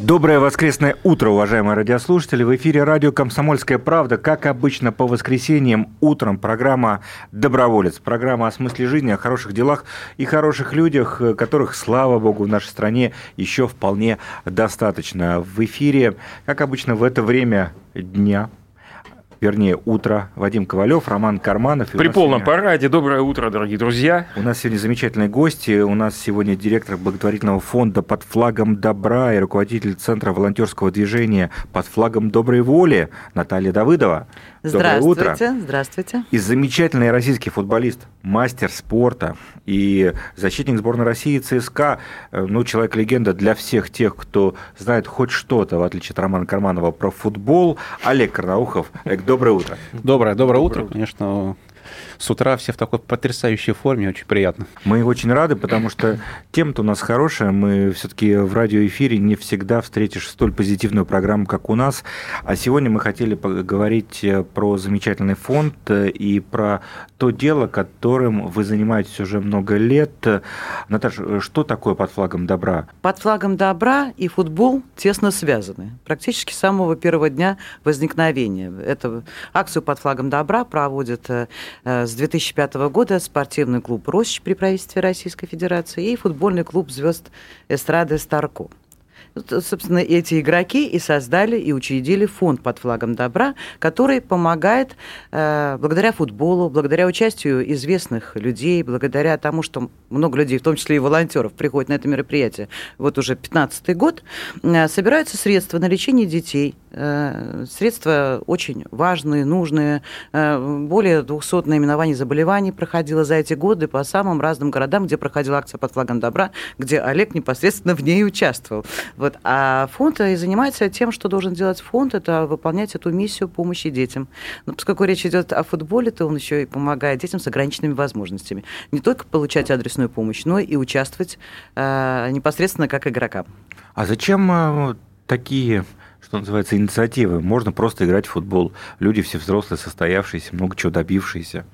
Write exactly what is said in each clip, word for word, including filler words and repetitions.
Доброе воскресное утро, уважаемые радиослушатели. В эфире радио «Комсомольская правда». Как обычно, по воскресеньям утром программа «Доброволец». Программа о смысле жизни, о хороших делах и хороших людях, которых, слава богу, в нашей стране еще вполне достаточно. В эфире, как обычно, в это время дня, вернее, утро, Вадим Ковалев, Роман Карманов. При полном сегодня... параде. Доброе утро, дорогие друзья. У нас сегодня замечательные гости. У нас сегодня директор благотворительного фонда «Под флагом добра» и руководитель Центра волонтерского движения «Под флагом доброй воли» Наталья Давыдова. Доброе утро. Здравствуйте. Здравствуйте. И замечательный российский футболист, мастер спорта и защитник сборной России ЦСКА, ну, человек-легенда для всех тех, кто знает хоть что-то, в отличие от Романа Карманова, про футбол. Олег Карнаухов. Олег, доброе утро. Доброе, доброе, доброе утро. утро. Конечно, с утра все в такой потрясающей форме, очень приятно. Мы очень рады, потому что тема-то у нас хорошая. Мы все-таки в радиоэфире не всегда встретишь столь позитивную программу, как у нас. А сегодня мы хотели поговорить про замечательный фонд и про то дело, которым вы занимаетесь уже много лет. Наташа, что такое «Под флагом добра»? «Под флагом добра» и футбол тесно связаны. Практически с самого первого дня возникновения. Эту акцию «Под флагом добра» проводит с две тысячи пятого года спортивный клуб «Рощ» при правительстве Российской Федерации и футбольный клуб звезд эстрады «Старко». Собственно, эти игроки и создали, и учредили фонд «Под флагом добра», который помогает э, благодаря футболу, благодаря участию известных людей, благодаря тому, что много людей, в том числе и волонтеров, приходят на это мероприятие. Вот уже пятнадцатый год, э, собираются средства на лечение детей. Э, средства очень важные, нужные. Э, более двухсот наименований заболеваний проходило за эти годы по самым разным городам, где проходила акция «Под флагом добра», где Олег непосредственно в ней участвовал. Вот. А фонд и занимается тем, что должен делать фонд, это выполнять эту миссию помощи детям. Но поскольку речь идет о футболе, то он еще и помогает детям с ограниченными возможностями. Не только получать адресную помощь, но и участвовать э, непосредственно как игрокам. А зачем э, такие, что называется, инициативы? Можно просто играть в футбол. Люди все взрослые, состоявшиеся, много чего добившиеся.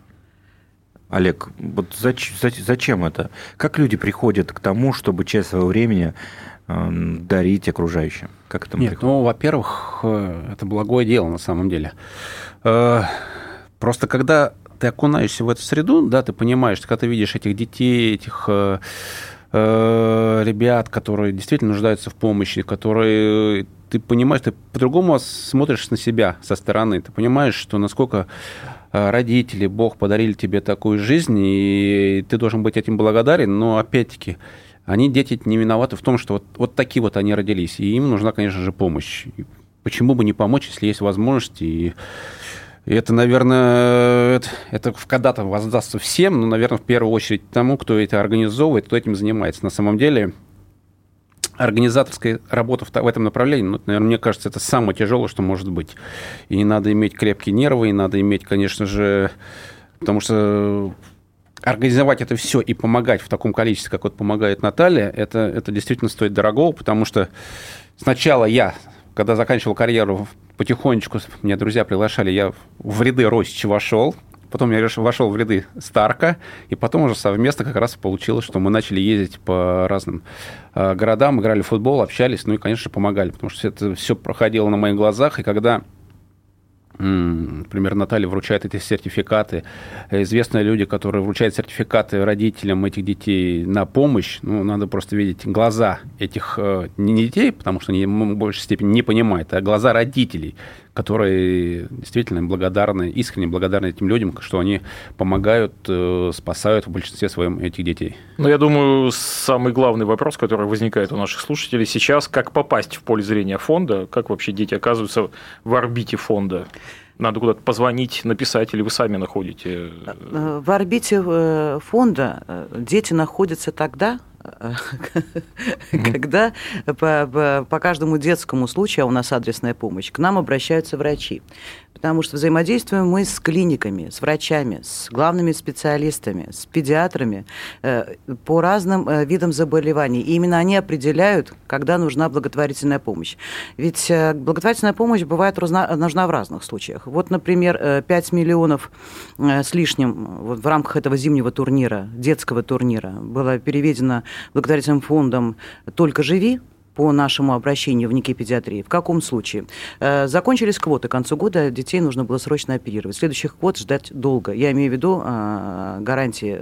Олег, вот зачем, зачем это? Как люди приходят к тому, чтобы часть своего времени дарить окружающим? Как это Нет, ну, во-первых, это благое дело на самом деле. Просто когда ты окунаешься в эту среду, да, ты понимаешь, когда ты видишь этих детей, этих ребят, которые действительно нуждаются в помощи, которые... Ты понимаешь, ты по-другому смотришь на себя со стороны, ты понимаешь, что насколько родители, Бог подарили тебе такую жизнь, и ты должен быть этим благодарен, но опять-таки они, дети, не виноваты в том, что вот, вот такие вот они родились, и им нужна, конечно же, помощь. И почему бы не помочь, если есть возможность, и, и это, наверное, это, это когда-то воздастся всем, но, наверное, в первую очередь тому, кто это организовывает, кто этим занимается. На самом деле организаторская работа в этом направлении, ну, наверное, мне кажется, это самое тяжелое, что может быть. И надо иметь крепкие нервы, и надо иметь, конечно же, потому что организовать это все и помогать в таком количестве, как вот помогает Наталья, это, это действительно стоит дорогого, потому что сначала я, когда заканчивал карьеру, потихонечку, меня друзья приглашали, я в ряды Рощича вошел, потом я вошел в ряды Старка, и потом уже совместно как раз получилось, что мы начали ездить по разным э, городам, играли в футбол, общались, ну и, конечно, помогали, потому что это все проходило на моих глазах, и когда, например, Наталья вручает эти сертификаты, известные люди, которые вручают сертификаты родителям этих детей на помощь, ну, надо просто видеть глаза этих не детей, потому что они в большей степени не понимают, а глаза родителей, которые действительно благодарны, искренне благодарны этим людям, что они помогают, спасают в большинстве своем этих детей. Ну, я думаю, самый главный вопрос, который возникает у наших слушателей сейчас, как попасть в поле зрения фонда, как вообще дети оказываются в орбите фонда? Надо куда-то позвонить, написать, или вы сами находите? В орбите фонда дети находятся тогда, когда по, по каждому детскому случаю, а у нас адресная помощь, к нам обращаются врачи. Потому что взаимодействуем мы с клиниками, с врачами, с главными специалистами, с педиатрами э, по разным э, видам заболеваний. И именно они определяют, когда нужна благотворительная помощь. Ведь э, благотворительная помощь бывает разна, нужна в разных случаях. Вот, например, э, пять миллионов э, с лишним вот, в рамках этого зимнего турнира, детского турнира, было переведено благотворительным фондом «Только живи», по нашему обращению в Никипедиатрии. В каком случае? Закончились квоты, к концу года детей нужно было срочно оперировать. Следующих квот ждать долго. Я имею в виду гарантии,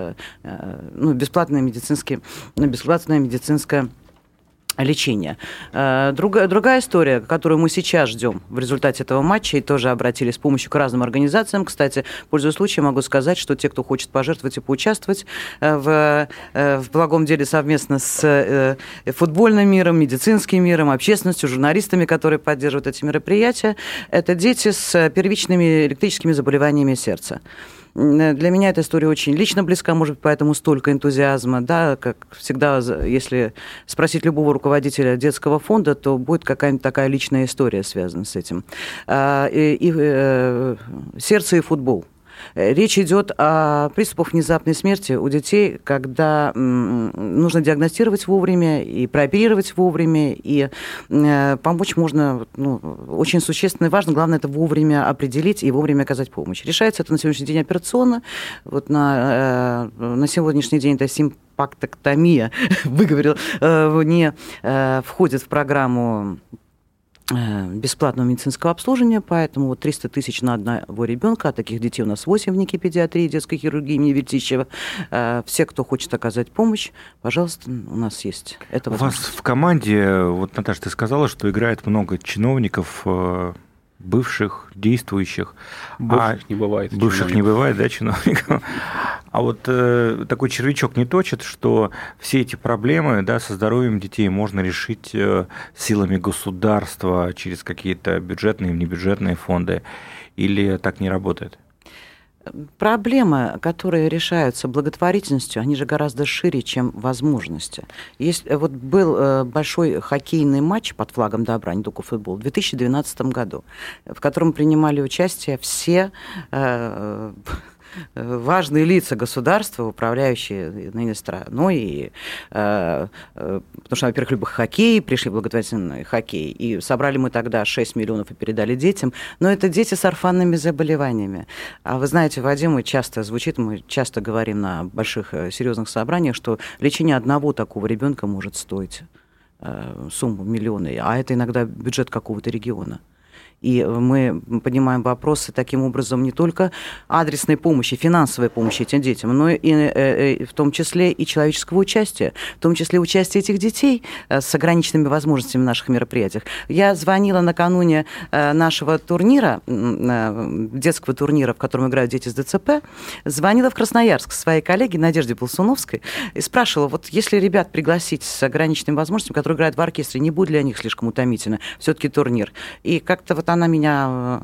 ну, бесплатное медицинское, бесплатное медицинское лечения. Другая, другая история, которую мы сейчас ждем в результате этого матча, и тоже обратились с помощью к разным организациям. Кстати, пользуясь случаем, могу сказать, что те, кто хочет пожертвовать и поучаствовать в, в благом деле совместно с футбольным миром, медицинским миром, общественностью, журналистами, которые поддерживают эти мероприятия, это дети с первичными электрическими заболеваниями сердца. Для меня эта история очень лично близка, может быть, поэтому столько энтузиазма. Да, как всегда, если спросить любого руководителя детского фонда, то будет какая-нибудь такая личная история связана с этим. И, и, и, сердце и футбол. Речь идет о приступах внезапной смерти у детей, когда нужно диагностировать вовремя и прооперировать вовремя, и помочь можно, ну, очень существенно и важно, главное, это вовремя определить и вовремя оказать помощь. Решается это на сегодняшний день операционно. Вот на, на сегодняшний день это симпактоктомия, выговорил, не входит в программу бесплатного медицинского обслуживания, поэтому вот триста тысяч на одного ребенка, а таких детей у нас восемь в Никипедиатрии, детской хирургии имени Вертищева. Все, кто хочет оказать помощь, пожалуйста, у нас есть это возможность. У вас в команде, вот, Наташа, ты сказала, что играет много чиновников, бывших, действующих. Бывших а не бывает. Бывших чиновников. Не бывает, да, чиновников. А вот э, такой червячок не точит, что все эти проблемы, да, со здоровьем детей можно решить э, силами государства через какие-то бюджетные и небюджетные фонды, или так не работает? Проблемы, которые решаются благотворительностью, они же гораздо шире, чем возможности. Есть, вот был большой хоккейный матч под флагом добра, не только футбол, в две тысячи двенадцатом году, в котором принимали участие все э, важные лица государства, управляющие ныне страной, и, э, э, потому что, во-первых, любят хоккей, пришли в благотворительный хоккей, и собрали мы тогда шесть миллионов и передали детям, но это дети с орфанными заболеваниями. А вы знаете, Вадим, мы часто звучит, мы часто говорим на больших серьезных собраниях, что лечение одного такого ребенка может стоить э, сумму миллионы, а это иногда бюджет какого-то региона. И мы поднимаем вопросы таким образом не только адресной помощи, финансовой помощи этим детям, но и, и в том числе и человеческого участия, в том числе участия этих детей с ограниченными возможностями в наших мероприятиях. Я звонила накануне нашего турнира, детского турнира, в котором играют дети с ДЦП, звонила в Красноярск своей коллеге Надежде Болсуновской и спрашивала, вот если ребят пригласить с ограниченными возможностями, которые играют в оркестре, не будет для них слишком утомительно все-таки турнир? И как-то вот она меня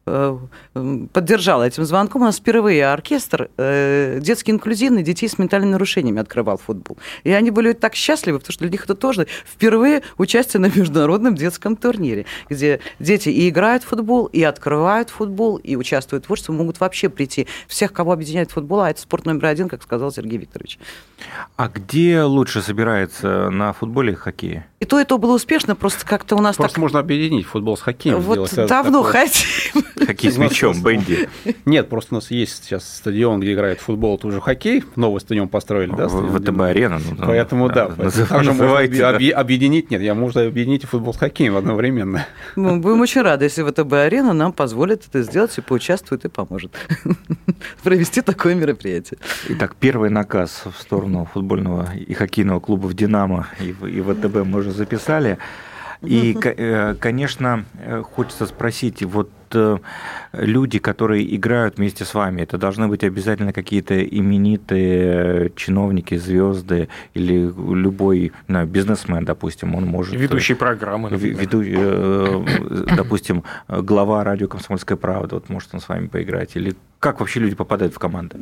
поддержала этим звонком. У нас впервые оркестр э, детский инклюзивный, детей с ментальными нарушениями открывал футбол. И они были так счастливы, потому что для них это тоже впервые участие на международном детском турнире, где дети и играют в футбол, и открывают футбол, и участвуют в творчестве, могут вообще прийти. Всех, кого объединяет футбол, а это спорт номер один, как сказал Сергей Викторович. А где лучше собирается, на футболе и хоккее? И то, и то было успешно, просто как-то у нас просто так... можно объединить футбол с хоккеем. Вот давно хотим. Хоккей с мячом, Бенди. Нет, просто у нас есть сейчас стадион, где играет футбол, тут уже хоккей, новый стадион построили, да? ВТБ-арена. Ну, поэтому, да, да также можно объединить, нет, я можно объединить и футбол с хоккеем одновременно. Мы будем очень рады, если ВТБ-арена нам позволит это сделать и поучаствует, и поможет провести такое мероприятие. Итак, первый наказ в сторону футбольного и хоккейного клубов «Динамо» и ВТБ мы уже записали. И, конечно, хочется спросить, вот люди, которые играют вместе с вами, это должны быть обязательно какие-то именитые чиновники, звезды или любой, ну, бизнесмен, допустим, он может... Ведущий программы. Веду, допустим, глава радио «Комсомольская правда», вот может он с вами поиграть. Или как вообще люди попадают в команды?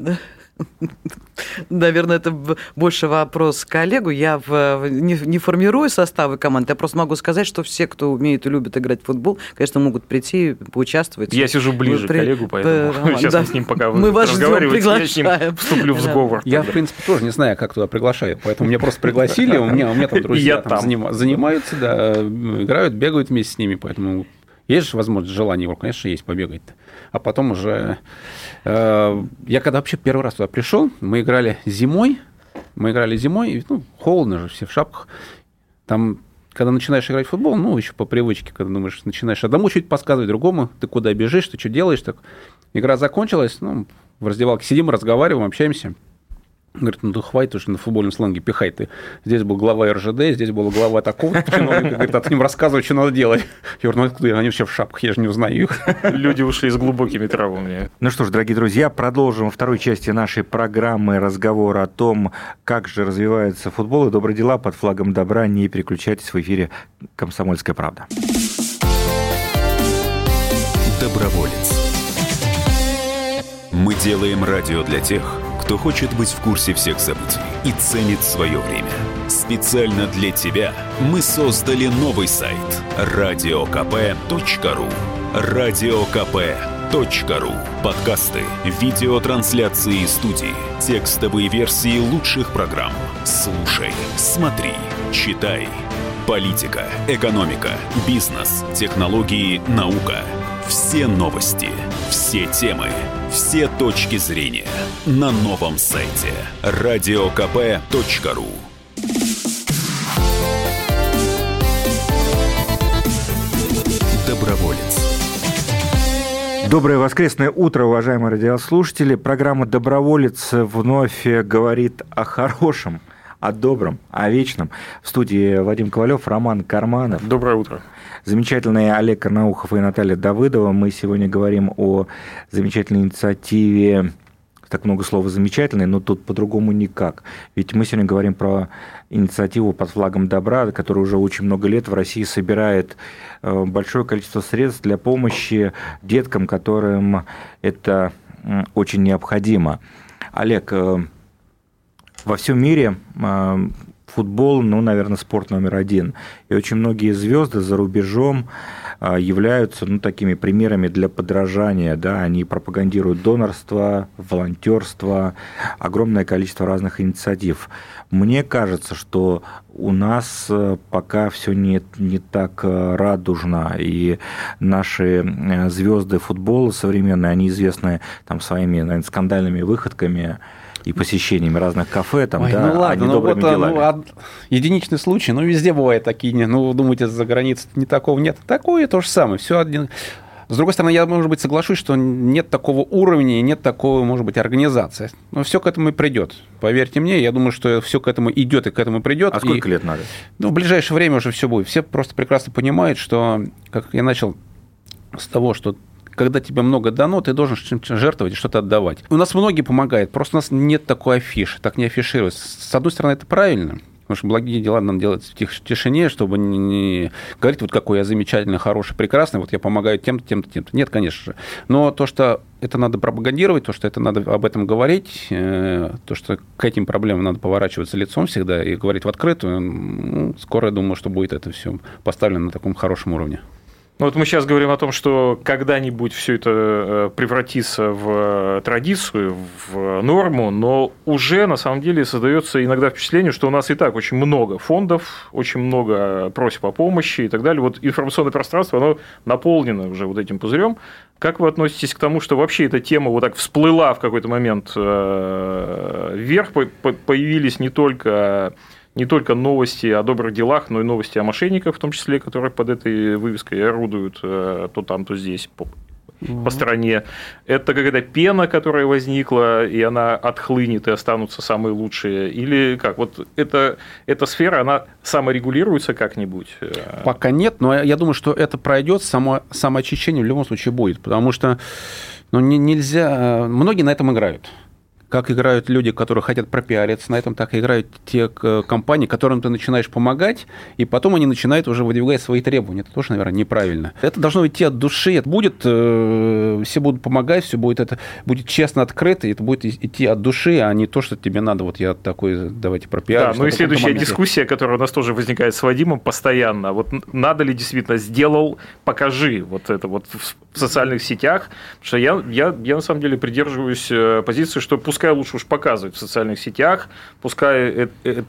Наверное, это больше вопрос к коллегу. Я в, не, не формирую составы команд, я просто могу сказать, что все, кто умеет и любит играть в футбол, конечно, могут прийти, поучаствовать. Я сижу ближе при... к коллегу, поэтому Роман, сейчас да. мы с ним пока мы вас разговариваем, я с ним вступлю в сговор. Я, в принципе, тоже не знаю, как туда приглашают, поэтому меня просто пригласили, у меня, у меня там друзья там занимаются, да, играют, бегают вместе с ними, поэтому есть же возможность, желание, конечно, есть побегать-то. А потом уже... Э, я когда вообще первый раз туда пришел, мы играли зимой, мы играли зимой, и, ну, холодно же, все в шапках. Там когда начинаешь играть в футбол, ну, еще по привычке, когда думаешь, начинаешь одному чуть подсказывать, другому, ты куда бежишь, ты что делаешь, так игра закончилась, ну, в раздевалке сидим, разговариваем, общаемся. Говорит, ну, да хватит уже на футбольном сленге пихай ты. Здесь был глава эр жэ дэ, здесь был глава такого чиновника. Говорит, а ты им рассказывай, что надо делать. Я говорю, ну, откуда? Они все в шапках, я же не узнаю их. Люди ушли с глубокими травмами. Ну что ж, дорогие друзья, продолжим во второй части нашей программы разговор о том, как же развивается футбол и добрые дела под флагом добра. Не переключайтесь, в эфире «Комсомольская правда». Доброволец. Мы делаем радио для тех, кто хочет быть в курсе всех событий и ценит свое время. Специально для тебя мы создали новый сайт радио ка пэ точка ру. радио ка пэ точка ру. Подкасты, видеотрансляции студии, текстовые версии лучших программ. Слушай, смотри, читай. Политика, экономика, бизнес, технологии, наука. Все новости, все темы, все точки зрения на новом сайте радио ка пэ точка ру. Доброволец. Доброе воскресное утро, уважаемые радиослушатели. Программа «Доброволец» вновь говорит о хорошем, о добром, о вечном. В студии Вадим Ковалев, Роман Карманов. Доброе утро. Замечательные Олег Карнаухов и Наталья Давыдова. Мы сегодня говорим о замечательной инициативе. Так много слов «замечательной», но тут по-другому никак. Ведь мы сегодня говорим про инициативу под флагом добра, которая уже очень много лет в России собирает большое количество средств для помощи деткам, которым это очень необходимо. Олег, во всем мире футбол, ну, наверное, спорт номер один. И очень многие звезды за рубежом являются, ну, такими примерами для подражания. Да? Они пропагандируют донорство, волонтерство, огромное количество разных инициатив. Мне кажется, что у нас пока все не, не так радужно, и наши звезды футбола современные, они известны там своими, наверное, скандальными выходками и посещениями разных кафе, там, Ой, да, ну ладно, а не добрыми вот, делами. Ну, од... единичный случай, ну, везде бывают такие, ну, думаете, за границей не такого нет. Такое то же самое, все один... С другой стороны, я, может быть, соглашусь, что нет такого уровня и нет такого, может быть, организации. Но все к этому и придет. Поверьте мне, я думаю, что все к этому идет и к этому придет. А сколько и... лет надо? Ну, в ближайшее время уже все будет. Все просто прекрасно понимают, что, как я начал с того, что когда тебе много дано, ты должен чем-то жертвовать и что-то отдавать. У нас многие помогают, просто у нас нет такой афиши, так не афишируется. С одной стороны, это правильно, потому что благие дела надо делать в тих, тишине, чтобы не, не говорить, вот какой я замечательный, хороший, прекрасный, вот я помогаю тем-то, тем-то, тем-то. Нет, конечно же. Но то, что это надо пропагандировать, то, что это надо об этом говорить, то, что к этим проблемам надо поворачиваться лицом всегда и говорить в открытую, ну, скоро, я думаю, что будет это все поставлено на таком хорошем уровне. Ну, вот мы сейчас говорим о том, что когда-нибудь все это превратится в традицию, в норму, но уже на самом деле создается иногда впечатление, что у нас и так очень много фондов, очень много просьб о помощи и так далее. Вот информационное пространство, оно наполнено уже вот этим пузырем. Как вы относитесь к тому, что вообще эта тема вот так всплыла в какой-то момент вверх, появились не только... Не только новости о добрых делах, но и новости о мошенниках, в том числе, которые под этой вывеской орудуют то там, то здесь, по, mm-hmm. по стране. Это какая-то пена, которая возникла, и она отхлынет, и останутся самые лучшие. Или как? Вот это, эта сфера, она саморегулируется как-нибудь? Пока нет, но я думаю, что это пройдет, само, самоочищение в любом случае будет, потому что ну, нельзя... Многие на этом играют. Как играют люди, которые хотят пропиариться на этом, так и играют те компании, которым ты начинаешь помогать, и потом они начинают уже выдвигать свои требования. Это тоже, наверное, неправильно. Это должно идти от души. Это будет, э, все будут помогать, все будет, это будет честно, открыто, и это будет идти от души, а не то, что тебе надо, вот я такой, давайте пропиарюсь. Да, ну и следующая дискуссия, которая у нас тоже возникает с Вадимом постоянно. Вот надо ли действительно сделал, покажи вот это вот в социальных сетях. Потому что я, я, я на самом деле придерживаюсь позиции, что пускай пускай лучше уж показывают в социальных сетях, пускай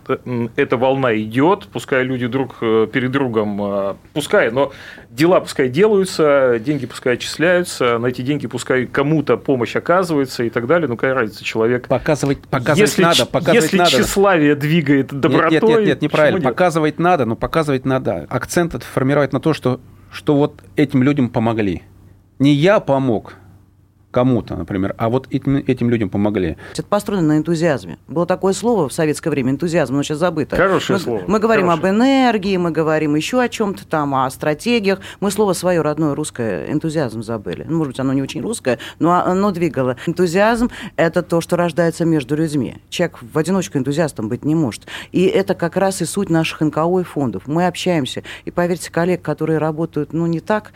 эта волна идет, пускай люди друг перед другом, пускай, но дела пускай делаются, деньги пускай отчисляются, на эти деньги пускай кому-то помощь оказывается и так далее. Ну, какая разница, человек... Показывать, показывать если, надо, показывать если надо. тщеславие двигает добротой... Нет, нет, нет, нет неправильно. Нет? Показывать надо, но показывать надо. Акцент это формировать на то, что, что вот этим людям помогли. Не я помог кому-то, например, а вот этим, этим людям помогли. Это построено на энтузиазме. Было такое слово в советское время, энтузиазм, но сейчас забыто. Хорошее мы, слово. Мы говорим Хорошее. об энергии, мы говорим еще о чем-то там, о стратегиях. Мы слово свое родное русское энтузиазм забыли. Ну, может быть, оно не очень русское, но оно двигало. Энтузиазм – это то, что рождается между людьми. Человек в одиночку энтузиастом быть не может. И это как раз и суть наших эн ка о и фондов. Мы общаемся. И поверьте, коллег, которые работают, ну, не так,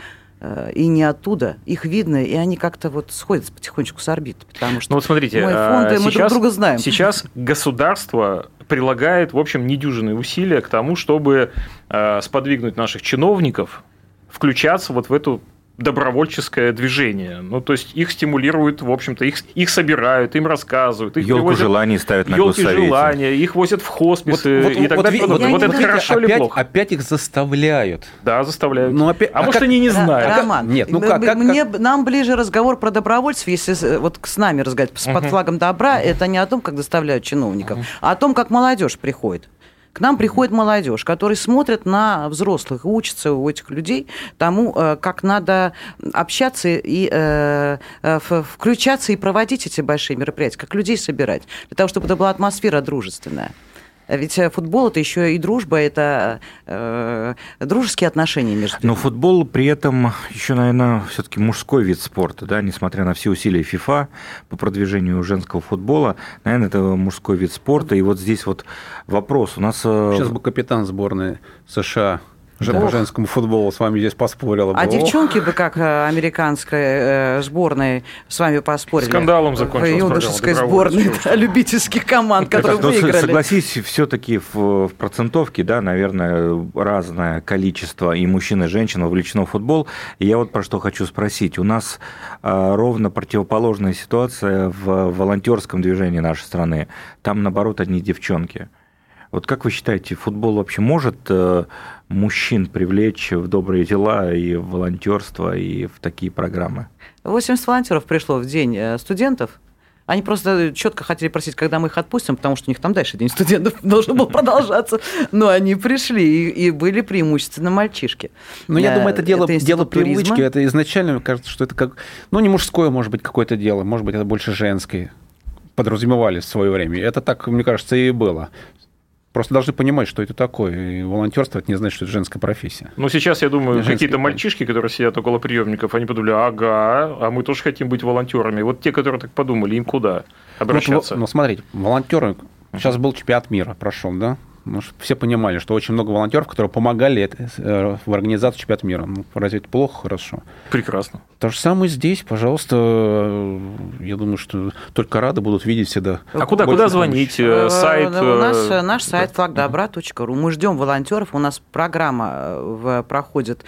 и не оттуда, их видно, и они как-то вот сходят потихонечку с орбиты, потому что ну, вот смотрите, мы фонды, сейчас, мы друг друга знаем. Сейчас государство прилагает, в общем, недюжинные усилия к тому, чтобы сподвигнуть наших чиновников включаться вот в эту добровольческое движение. Ну, то есть их стимулируют, в общем-то, их, их собирают, им рассказывают. Их Ёлку желаний ставят на госсовете. Ёлки желания, их возят в хосписы вот, и вот, так вот, далее. Вот, вот, вот это видите, хорошо опять, или плохо? Опять их заставляют. Да, заставляют. Ну, опять, а, а может, как... они не знают. Роман, Нет, ну как, как, мне, как... нам ближе разговор про добровольцев, если вот с нами разговаривать под uh-huh. флагом добра, uh-huh. это не о том, как доставляют чиновников, uh-huh. а о том, как молодежь приходит. К нам приходит молодежь, которые смотрят на взрослых и учатся у этих людей тому, как надо общаться и э, включаться и проводить эти большие мероприятия, как людей собирать, для того, чтобы это была атмосфера дружественная. Ведь футбол – это еще и дружба, это э, дружеские отношения между людьми. Но футбол при этом еще, наверное, все-таки мужской вид спорта, да, несмотря на все усилия ФИФА по продвижению женского футбола, наверное, это мужской вид спорта. И вот здесь вот вопрос. У нас... Сейчас бы капитан сборной США по женскому футболу с вами здесь поспорила бы. А девчонки бы, как американской сборной, с вами поспорили. Скандалом закончилась юношеской сборной да, любительских команд, которые так, выиграли. Согласись, все-таки в, в процентовке, да, наверное, разное количество и мужчин, и женщин вовлечено в футбол. И я вот про что хочу спросить. У нас а, ровно противоположная ситуация в волонтерском движении нашей страны. Там, наоборот, одни девчонки. Вот как вы считаете, футбол вообще может э, мужчин привлечь в добрые дела и в волонтерство, и в такие программы? восемьдесят волонтеров пришло в день студентов. Они просто четко хотели просить, когда мы их отпустим, потому что у них там дальше день студентов должен был продолжаться. Но они пришли, и, и были преимущественно мальчишки. Ну, я думаю, это дело, это дело привычки. Это изначально, мне кажется, что это как... Ну, не мужское, может быть, какое-то дело. Может быть, это больше женское. Подразумевали в свое время. Это так, мне кажется, и было. Просто должны понимать, что это такое. И волонтерство – это не значит, что это женская профессия. Ну, сейчас, я думаю, Женский какие-то пол. мальчишки, которые сидят около приемников, они подумали, ага, а мы тоже хотим быть волонтерами. Вот те, которые так подумали, им куда обращаться? Ну, ну смотрите, волонтеры, сейчас был чемпионат мира, прошел, да? Ну, все понимали, что очень много волонтеров, которые помогали это, в организации чемпионата мира. Ну, разве это плохо? Хорошо. Прекрасно. То же самое здесь, пожалуйста. Я думаю, что только рады будут видеть всегда. А куда, куда звонить? Сайт? У нас наш сайт флаг добра точка ру. Мы ждем волонтеров. У нас программа проходит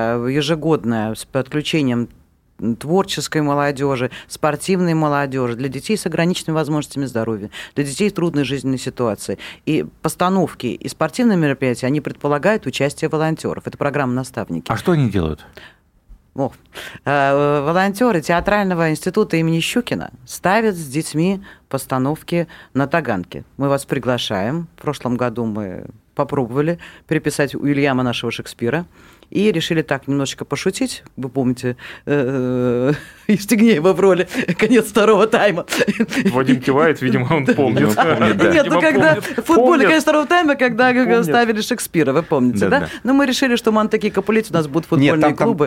ежегодная с подключением творческой молодежи, спортивной молодежи, для детей с ограниченными возможностями здоровья, для детей в трудной жизненной ситуации. И постановки и спортивные мероприятия, они предполагают участие волонтеров. Это программа «Наставники». А что они делают? О, волонтеры Театрального института имени Щукина ставят с детьми постановки на таганке. Мы вас приглашаем. В прошлом году мы попробовали переписать Уильяма нашего Шекспира. И решили так немножечко пошутить. Вы помните Евстигнеева в роли «Конец второго тайма». Вадим кивает, видимо, он помнит. Нет, ну когда в футболе «Конец второго тайма», когда ставили Шекспира, вы помните, да? Но мы решили, что Монтеки Капулетти у нас будут футбольные клубы.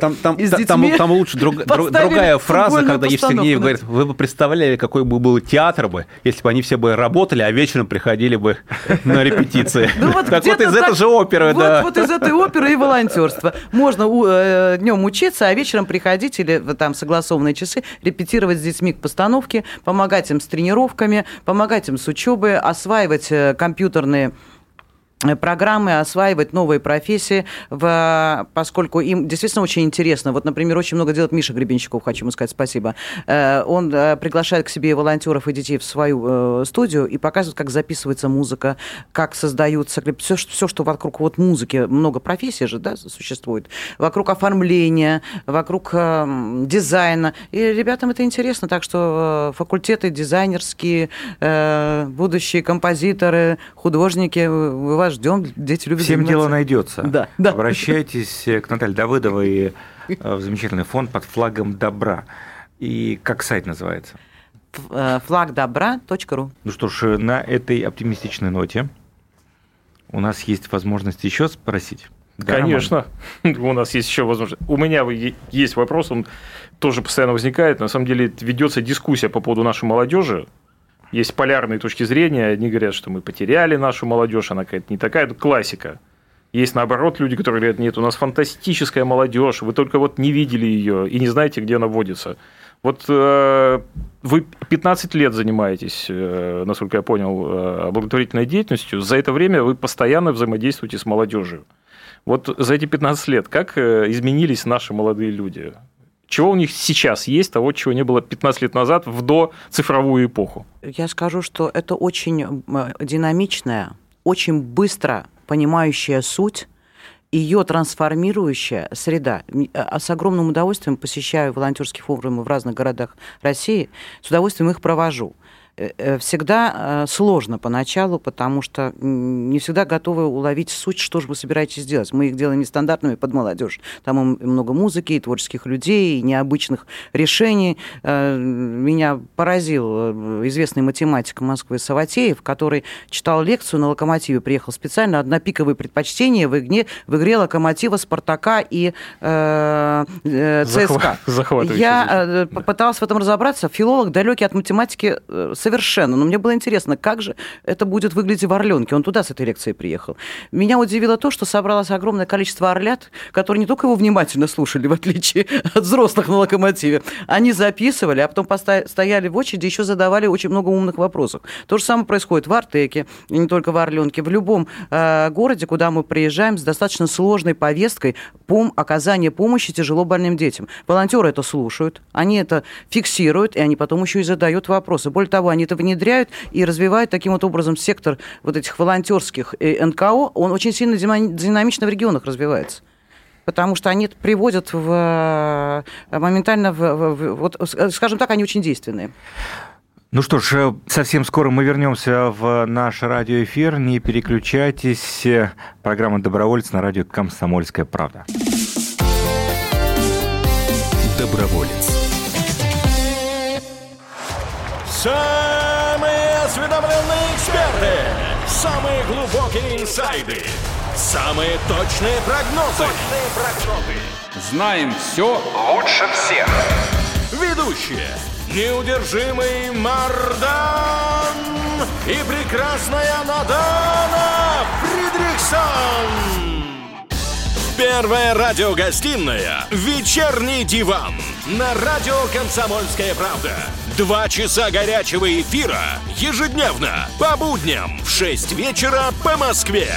Там лучше другая фраза, когда Евстигнеев говорит, вы бы представляли, какой бы был театр бы, если бы они все бы работали, а вечером приходили бы на репетиции. Так вот из этой же оперы, да. Вот из этой оперы и волонтерство. Можно э, днем учиться, а вечером приходить или там согласованные часы репетировать с детьми к постановке, помогать им с тренировками, помогать им с учебой, осваивать компьютерные программы, осваивать новые профессии, в, поскольку им действительно очень интересно. Вот, например, очень много делает Миша Гребенщиков, хочу ему сказать спасибо. Он приглашает к себе волонтеров и детей в свою студию и показывает, как записывается музыка, как создаются все, все что вокруг вот музыки, много профессий же, да, существует, вокруг оформления, вокруг дизайна. И ребятам это интересно, так что факультеты дизайнерские, будущие композиторы, художники, вы вас ждем, дети любят Всем заниматься. дело найдется. Да, да. Обращайтесь к Наталье Давыдовой в замечательный фонд под флагом добра. И как сайт называется? флаг добра точка ру. Ну что ж, на этой оптимистичной ноте у нас есть возможность еще спросить. Да, конечно, Роман? У нас есть еще возможность. У меня есть вопрос, он тоже постоянно возникает. На самом деле ведется дискуссия по поводу нашей молодежи. Есть полярные точки зрения. Одни говорят, что мы потеряли нашу молодежь, она какая-то не такая, это классика. Есть, наоборот, люди, которые говорят, нет, у нас фантастическая молодежь, вы только вот не видели ее и не знаете, где она водится. Вот э, вы пятнадцать лет занимаетесь, э, насколько я понял, э, благотворительной деятельностью. За это время вы постоянно взаимодействуете с молодежью. Вот за эти пятнадцать лет как изменились наши молодые люди? Чего у них сейчас есть, того, чего не было пятнадцать лет назад в доцифровую эпоху? Я скажу, что это очень динамичная, очень быстро понимающая суть, ее трансформирующая среда. С огромным удовольствием посещаю волонтерские форумы в разных городах России, с удовольствием их провожу. Всегда сложно поначалу, потому что не всегда готовы уловить суть, что же вы собираетесь делать. Мы их делаем нестандартными под молодежь. Там много музыки, и творческих людей, и необычных решений. Меня поразил известный математик Москвы Саватеев, который читал лекцию на «Локомотиве», приехал специально, однопиковые предпочтения в игре, в игре «Локомотива», «Спартака» и э, ЦСКА. Захватывающе. Я попыталась в этом разобраться. Филолог, далекий от математики, совершенно. Но мне было интересно, как же это будет выглядеть в Орленке. Он туда с этой лекцией приехал. Меня удивило то, что собралось огромное количество орлят, которые не только его внимательно слушали, в отличие от взрослых на «Локомотиве, они записывали, а потом стояли в очереди, еще задавали очень много умных вопросов. То же самое происходит в Артеке, и не только в Орленке, в любом э, городе, куда мы приезжаем с достаточно сложной повесткой пом- оказания помощи тяжело больным детям. Волонтеры это слушают, они это фиксируют, и они потом еще и задают вопросы. Более того, они это внедряют и развивают таким вот образом сектор вот этих волонтерских эн ка о, он очень сильно динамично в регионах развивается. Потому что они приводят в, моментально, в, в, вот, скажем так, они очень действенные. Ну что ж, совсем скоро мы вернемся в наш радиоэфир. Не переключайтесь. Программа «Доброволец» на радио «Комсомольская правда». Доброволец. Самые осведомленные эксперты, самые глубокие инсайды, самые точные прогнозы. Точные прогнозы. Знаем все лучше всех. Ведущие: неудержимый Мардан и прекрасная Надана Фридрихсон. Первая радиогостинная «Вечерний диван» на радио «Комсомольская правда». Два часа горячего эфира ежедневно по будням в шесть вечера по Москве.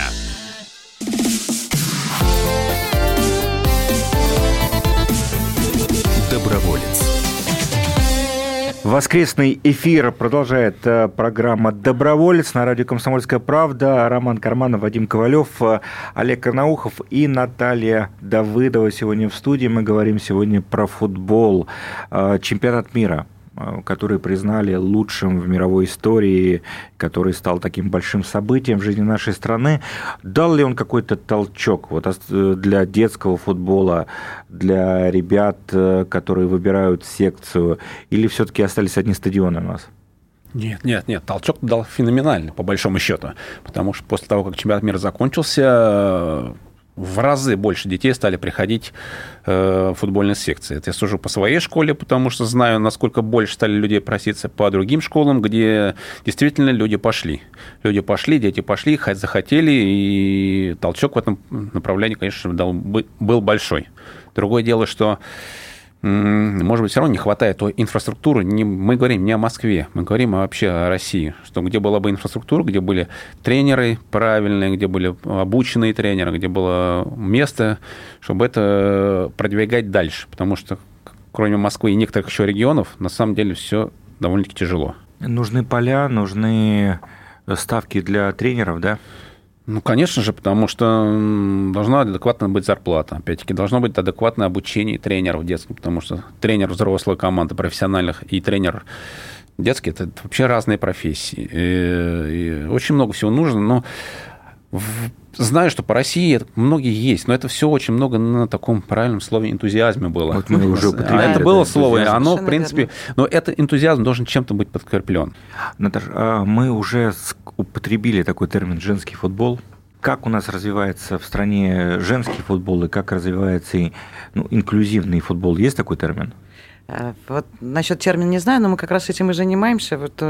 Доброволец. Воскресный эфир продолжает программа «Доброволец» на радио «Комсомольская правда». Роман Карманов, Вадим Ковалев, Олег Карнаухов и Наталья Давыдова сегодня в студии. Мы говорим сегодня про футбол. Чемпионат мира, который признали лучшим в мировой истории, который стал таким большим событием в жизни нашей страны. Дал ли он какой-то толчок вот для детского футбола, для ребят, которые выбирают секцию, или все-таки остались одни стадионы у нас? Нет, нет, нет, толчок дал феноменальный, по большому счету, потому что после того, как чемпионат мира закончился, в разы больше детей стали приходить э, в футбольные секции. Это я сужу по своей школе, потому что знаю, насколько больше стали людей проситься по другим школам, где действительно люди пошли. Люди пошли, дети пошли, захотели, и толчок в этом направлении, конечно, дал, был большой. Другое дело, что может быть, все равно не хватает той инфраструктуры. Не, мы говорим не о Москве, мы говорим вообще о России. Что где была бы инфраструктура, где были тренеры правильные, где были обученные тренеры, где было место, чтобы это продвигать дальше. Потому что кроме Москвы и некоторых еще регионов, на самом деле все довольно-таки тяжело. Нужны поля, нужны ставки для тренеров, да? Ну, конечно же, потому что должна адекватно быть зарплата. Опять-таки, должно быть адекватное обучение тренеров детских, потому что тренер взрослой команды, профессиональных, и тренер детский – это вообще разные профессии. И, и очень много всего нужно, но в, знаю, что по России многие есть, но это все очень много на таком правильном слове энтузиазме было. Вот мы уже употребили. А это было слово, и оно, Совершенно в принципе… верно. Но этот энтузиазм должен чем-то быть подкреплен. Наташа, мы уже употребили такой термин «женский футбол». Как у нас развивается в стране женский футбол и как развивается ну, инклюзивный футбол? Есть такой термин? Вот насчет термина не знаю, но мы как раз этим и занимаемся. Вот,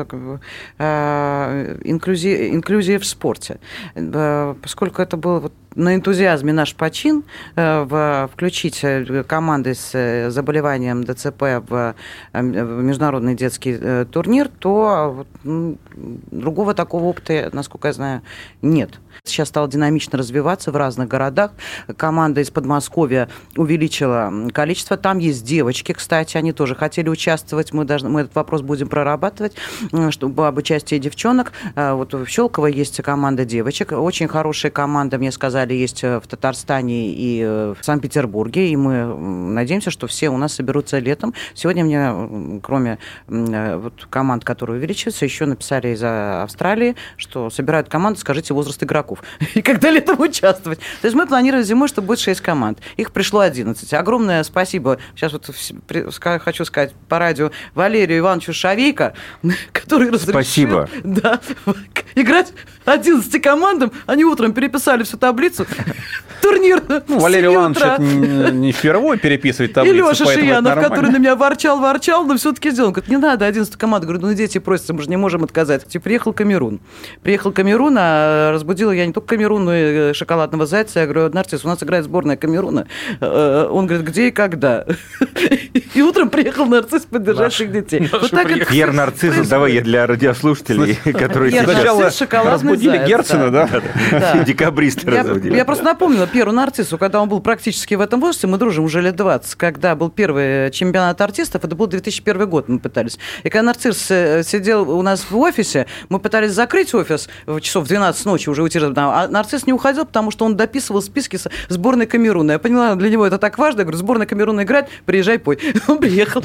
э, инклюзия, инклюзия в спорте. Поскольку это был вот на энтузиазме наш почин э, в, включить команды с заболеванием ДЦП в, в международный детский э, турнир, то ну, другого такого опыта, насколько я знаю, нет. Сейчас стало динамично развиваться в разных городах. Команда из Подмосковья увеличила количество. Там есть девочки, кстати, они тоже хотели участвовать. Мы, должны, мы этот вопрос будем прорабатывать, чтобы об участии девчонок. Вот в Щелково есть команда девочек. Очень хорошая команда, мне сказали, есть в Татарстане и в Санкт-Петербурге. И мы надеемся, что все у нас соберутся летом. Сегодня мне, кроме вот команд, которые увеличиваются, еще написали из Австралии, что собирают команду, скажите возраст игроков. И когда летом участвовать. То есть мы планировали зимой, что будет шесть команд. Их пришло одиннадцать. Огромное спасибо. Сейчас вот хочу сказать по радио Валерию Ивановичу Шавейко, который разрешил Спасибо. Да, играть одиннадцати командам. Они утром переписали всю таблицу. Турнир. Ну, Валерий Иванович это не, не впервые переписывает таблицу. И Леша Шиянов, который на меня ворчал, ворчал, но все-таки сделал. Говорит, не надо одиннатую команду. Говорю, ну дети просятся, мы же не можем отказать. И приехал Камерун. Приехал Камерун, а разбудила я не только Камерун, но и шоколадного зайца. Я говорю, Нарцисс, у нас играет сборная Камеруна. Он говорит, где и когда? И утром приехал Нарцисс поддержать всех детей. Вот так это Пьер Нарциссов, давай я для радиослушателей, которые Пьер сейчас Нарцисс, шоколадный разбудили заяц, Герцена, да? Да. декабристы Я, разбудили. я просто напомнила Пьеру Нарциссу, когда он был практически в этом возрасте, мы дружим уже лет двадцать, когда был первый чемпионат артистов, это был две тысячи первый год, мы пытались. И когда Нарцисс сидел у нас в офисе, мы пытались закрыть офис в часов в двенадцать ночи, уже уйти, а Нарцисс не уходил, потому что он дописывал списки сборной Камеруна. Я поняла, для него это так важно. Я говорю, сборная Камеруна играет, приезжай, пой. Он приехал.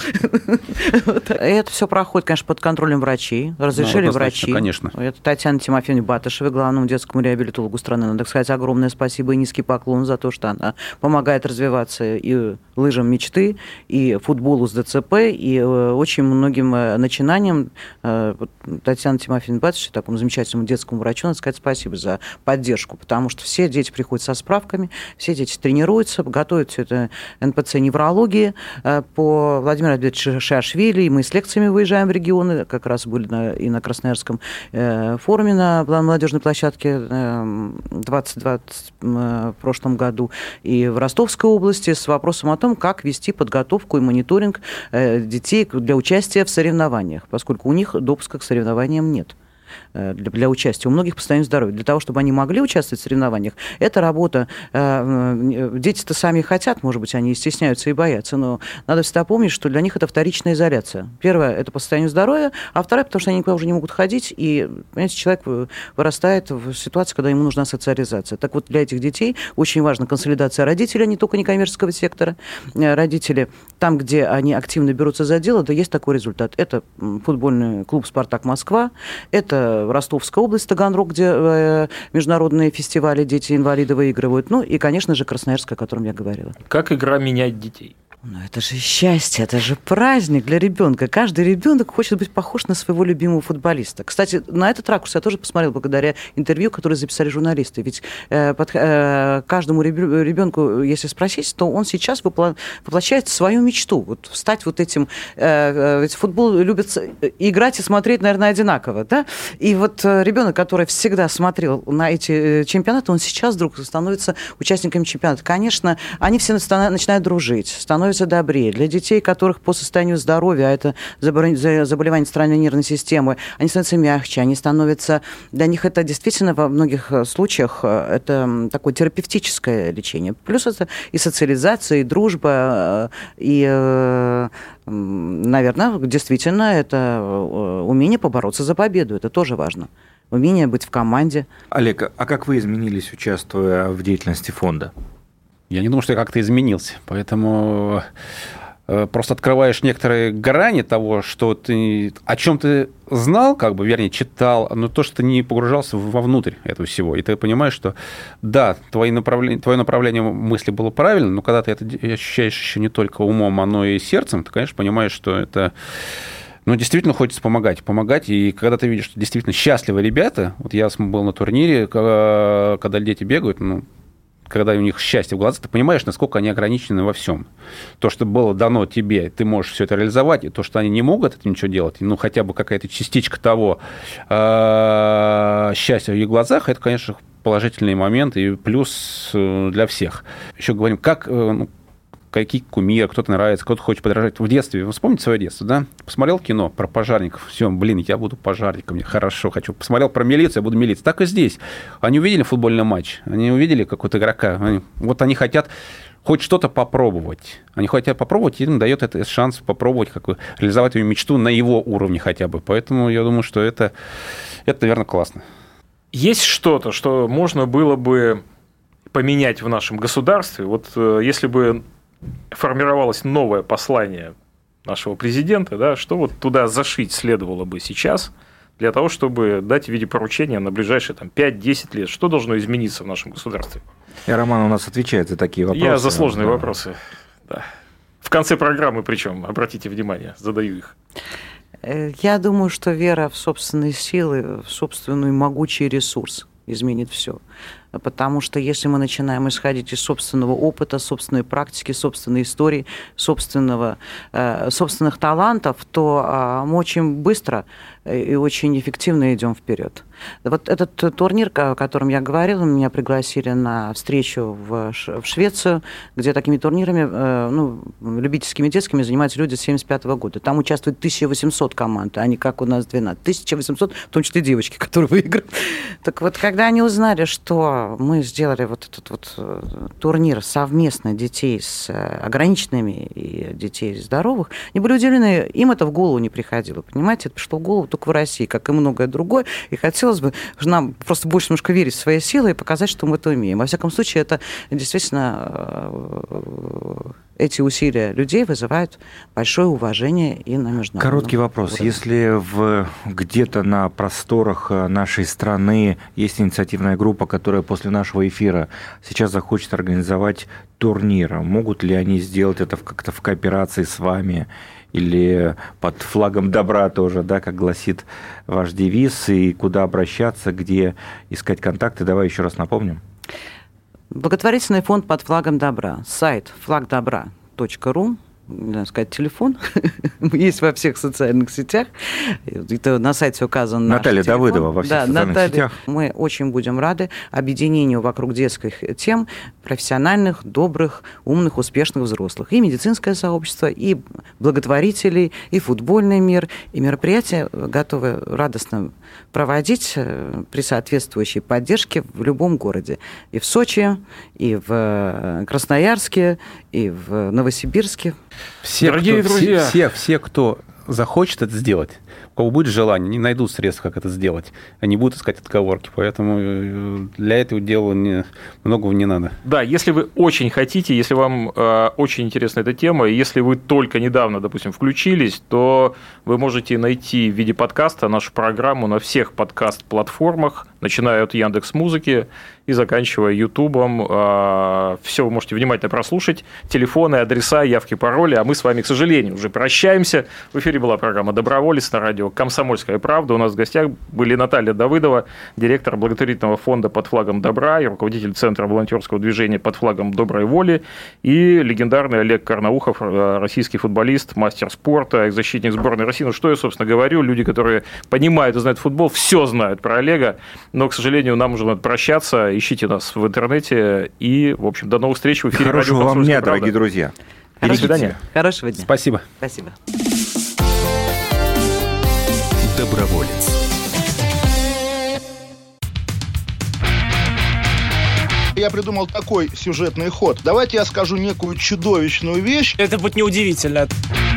Это все проходит, конечно, под контролем врачей. Разрешили врачи. Конечно. Это Татьяна Тимофеевна Батышева, главному детскому реабилитологу страны. Надо сказать огромное спасибо и низкий поклон за то, что она помогает развиваться и лыжам мечты, и футболу с ДЦП, и очень многим начинаниям. Татьяна Тимофеевна Батышева, такому замечательному детскому врачу, надо сказать спасибо за поддержку, потому что все дети приходят со справками, все дети тренируются, готовят все это эн пэ цэ неврологии по Владимиру Альбертовичу Шиашвили, и мы с лекциями выезжаем в регионы, как раз были на, и на Красноярском э, форуме на молодежной площадке э, двадцать двадцать э, в прошлом году, и в Ростовской области с вопросом о том, как вести подготовку и мониторинг э, детей для участия в соревнованиях, поскольку у них допуска к соревнованиям нет. Для, для участия. У многих по состоянию здоровья. Для того, чтобы они могли участвовать в соревнованиях, эта работа... Э, дети-то сами хотят, может быть, они стесняются и боятся, но надо всегда помнить, что для них это вторичная изоляция. Первое – это по состоянию здоровья, а второе – потому что они никуда уже не могут ходить, и, понимаете, человек вырастает в ситуации, когда ему нужна социализация. Так вот, для этих детей очень важна консолидация родителей, не только некоммерческого сектора. Родители, там, где они активно берутся за дело, да, есть такой результат. Это футбольный клуб «Спартак Москва», это Ростовская область, Таганрог, где э, международные фестивали дети-инвалиды выигрывают. Ну и, конечно же, Красноярская, о котором я говорила. Как игра меняет детей? Ну, это же счастье, это же праздник для ребенка. Каждый ребенок хочет быть похож на своего любимого футболиста. Кстати, на этот ракурс я тоже посмотрел благодаря интервью, которое записали журналисты. Ведь э, под, э, каждому ребенку, если спросить, то он сейчас выпла- воплощает свою мечту. Вот стать вот этим... Э, ведь футбол любят играть и смотреть, наверное, одинаково. Да? И вот ребенок, который всегда смотрел на эти чемпионаты, он сейчас вдруг становится участниками чемпионата. Конечно, они все начинают дружить, становятся становятся добрее. Для детей, которых по состоянию здоровья, а это заболевание центральной нервной системы, они становятся мягче, они становятся... Для них это действительно во многих случаях это такое терапевтическое лечение. Плюс это и социализация, и дружба, и, наверное, действительно это умение побороться за победу. Это тоже важно. Умение быть в команде. Олег, а как вы изменились, участвуя в деятельности фонда? Я не думаю, что я как-то изменился. Поэтому просто открываешь некоторые грани того, что ты, о чем ты знал, как бы, вернее, читал, но то, что ты не погружался вовнутрь этого всего. И ты понимаешь, что да, твои направления, твое направление мысли было правильно, но когда ты это ощущаешь еще не только умом, но и сердцем, ты, конечно, понимаешь, что это... Ну, действительно хочется помогать, помогать, и когда ты видишь, что действительно счастливые ребята, вот я был на турнире, когда дети бегают, ну, когда у них счастье в глазах, ты понимаешь, насколько они ограничены во всем. То, что было дано тебе, ты можешь все это реализовать, и то, что они не могут это ничего делать, ну, хотя бы какая-то частичка того счастья в их глазах, это, конечно, положительный момент и плюс для всех. Еще говорим, как... Ну, какие кумиры, кто-то нравится, кто-то хочет подражать. В детстве, вы вспомните свое детство, да? Посмотрел кино про пожарников, все, блин, я буду пожарником, мне хорошо, хочу. Посмотрел про милицию, я буду милицией. Так и здесь. Они увидели футбольный матч, они увидели какого-то игрока, они, вот они хотят хоть что-то попробовать. Они хотят попробовать, и им дает это шанс попробовать, как бы, реализовать свою мечту на его уровне хотя бы. Поэтому я думаю, что это, это, наверное, классно. Есть что-то, что можно было бы поменять в нашем государстве? Вот если бы формировалось новое послание нашего президента, да, что вот туда зашить следовало бы сейчас для того, чтобы дать в виде поручения на ближайшие там, пять-десять лет? Что должно измениться в нашем государстве? И Роман у нас отвечает за такие вопросы. Я за сложные да. вопросы. Да. В конце программы, причем, обратите внимание, задаю их. Я думаю, что вера в собственные силы, в собственный могучий ресурс изменит все. Потому что если мы начинаем исходить из собственного опыта, собственной практики, собственной истории, собственного, э, собственных талантов, то э, мы очень быстро и очень эффективно идем вперед. Вот этот турнир, о котором я говорила, меня пригласили на встречу в, в Швецию, где такими турнирами, э, ну, любительскими детскими занимаются люди с семьдесят пятого года. Там участвует тысяча восемьсот команд, а не как у нас двенадцать. тысяча восемьсот, в том числе девочки, которые выиграли. Так вот, когда они узнали, что мы сделали вот этот вот турнир совместно детей с ограниченными и детей здоровых, они были удивлены, им это в голову не приходило, понимаете? Это пришло в голову только в России, как и многое другое, и хотелось бы нам просто больше немножко верить в свои силы и показать, что мы это умеем. Во всяком случае, это действительно эти усилия людей вызывают большое уважение и на международном Короткий вопрос. уровне. Если в, где-то на просторах нашей страны есть инициативная группа, которая после нашего эфира сейчас захочет организовать турнир, могут ли они сделать это как-то в кооперации с вами или под флагом добра тоже, да, как гласит ваш девиз, и куда обращаться, где искать контакты? Давай еще раз напомним. Благотворительный фонд под флагом добра. Сайт флаг добра точка ру. Надо сказать, телефон. Есть во всех социальных сетях. Это на сайте указан наш Наталья телефон. Давыдова во всех да, социальных Наталья. сетях. Мы очень будем рады объединению вокруг детских тем профессиональных, добрых, умных, успешных взрослых. И медицинское сообщество, и благотворителей, и футбольный мир, и мероприятия готовы радостно проводить при соответствующей поддержке в любом городе. И в Сочи, и в Красноярске, и в Новосибирске. Все, Дорогие кто, друзья, все, все, все, кто захочет это сделать, у кого будет желание, они найдут средства, как это сделать. Они будут искать отговорки. Поэтому для этого дела не, многого не надо. Да, если вы очень хотите, если вам э, очень интересна эта тема, и если вы только недавно, допустим, включились, то вы можете найти в виде подкаста нашу программу на всех подкаст-платформах, начиная от Яндекс.Музыки и заканчивая Ютубом. Э, все вы можете внимательно прослушать. Телефоны, адреса, явки, пароли. А мы с вами, к сожалению, уже прощаемся. В эфире была программа «Доброволец» на радио «Комсомольская правда». У нас в гостях были Наталья Давыдова, директор благотворительного фонда «Под флагом добра» и руководитель Центра волонтерского движения «Под флагом доброй воли», и легендарный Олег Карнаухов, российский футболист, мастер спорта, защитник сборной России. Ну, что я, собственно, говорю, люди, которые понимают и знают футбол, все знают про Олега, но, к сожалению, нам уже надо прощаться. Ищите нас в интернете и, в общем, до новых встреч в эфире. Хорошего вам дня, дорогие друзья. До свидания. Хорошего дня. Спасибо. Спасибо. Доброволец. Я придумал такой сюжетный ход. Давайте я скажу некую чудовищную вещь. Это будет неудивительно.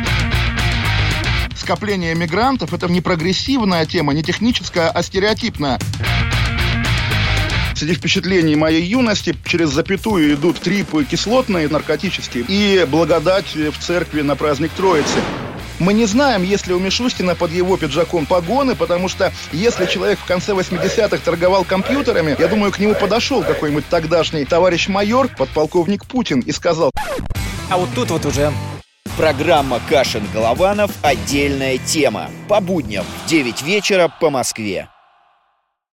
Скопление мигрантов – это не прогрессивная тема, не техническая, а стереотипная. Среди впечатлений моей юности через запятую идут трипы кислотные, наркотические, и благодать в церкви на праздник Троицы. Мы не знаем, есть ли у Мишустина под его пиджаком погоны, потому что если человек в конце восьмидесятых торговал компьютерами, я думаю, к нему подошел какой-нибудь тогдашний товарищ майор, подполковник Путин, и сказал: А вот тут вот уже... Программа Кашин-Голованов «Отдельная тема». По будням в девять вечера по Москве.